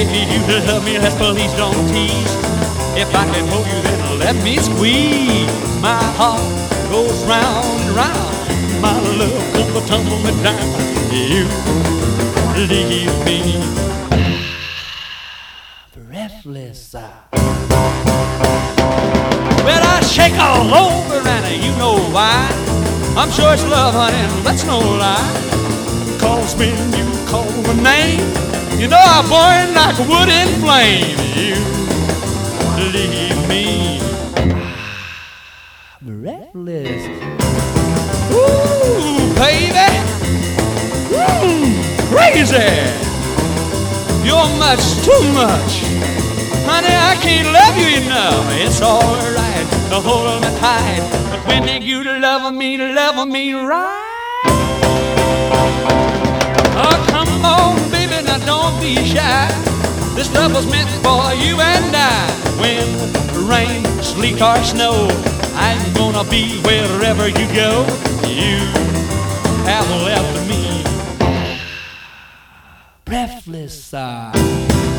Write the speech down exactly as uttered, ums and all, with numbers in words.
If you love me, let's please don't tease. If I can hold you, then let me squeeze. My heart goes round and round. My love comes to tumble me down. You leave me breathless. Well, I shake all over and you know why. I'm sure it's love, honey, and that's no lie. Cause when you call my name, you know I burn like wood in flame. You leave me breathless. Ooh, baby, mm, crazy. You're much too much, honey. I can't love you enough. It's alright to hold me tight, but when you love me, love me right. Oh, come on, baby, now don't be shy. This love was meant for you and I. When rain, sleet, or snow, I'm gonna be wherever you go. You have left me breathless. Uh.